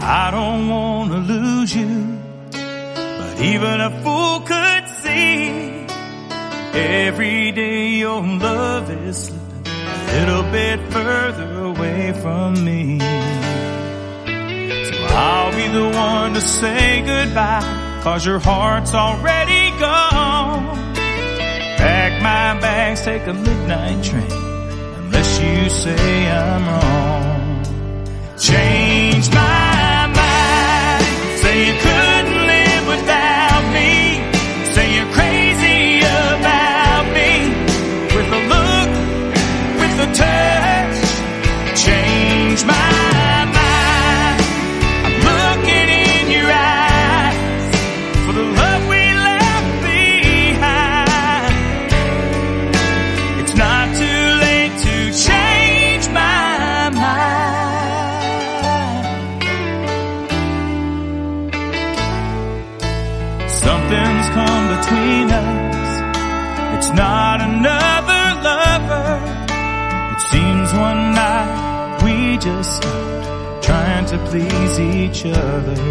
I don't want to lose you, but even a fool could see every day your love is slipping a little bit further away from me. So I'll be the one to say goodbye, 'cause your heart's already gone. Pack my bags, take a midnight train, unless you say I'm wrong. Change my mind, say you couldn't live without me, say you're crazy about me, with a look, with a touch. Change my mind, I'm looking in your eyes for the love we left behind. It's not too late to change my mind. Something's come between us, it's not another lover. It seems one night we just stopped trying to please each other.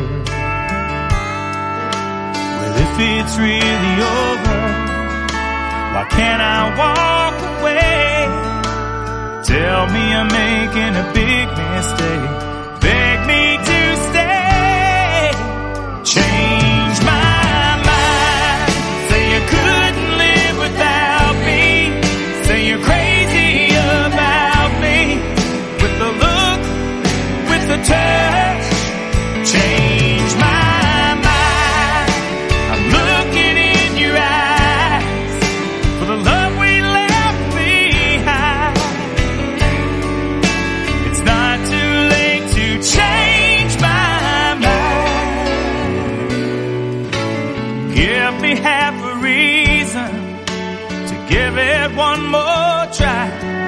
Well, if it's really over, why can't I walk away? Tell me I'm making a big mistake, beg me to stay. Change my mind, say you couldn't live without me, say you're crazy about me, with the look, with the touch. Change my mind, I'm looking in your eyes for the love we left behind. It's not too late to change my mind. Give me half a reason to give it one more try.